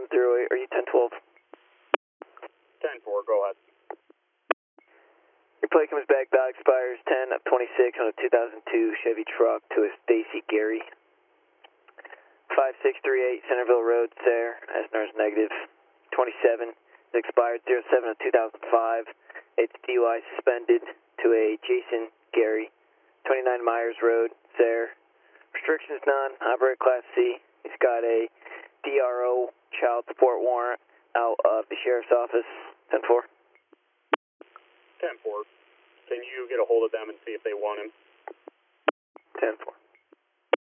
1208, are you 1012? 10-4, go ahead. Your plate comes back, dot expires 10 of 26 on a 2002 Chevy truck to a Stacy Gary. 5638 Centerville Road, Sayre, SNR's negative. 27, it expired 07 of 2005. It's DUI suspended to a Jason Gary. 29 Myers Road, Sayre. Restrictions none, operator class C. He's got a DRO child support warrant out of the sheriff's office. 10-4. 10-4. Can you get a hold of them and see if they want him? 10-4.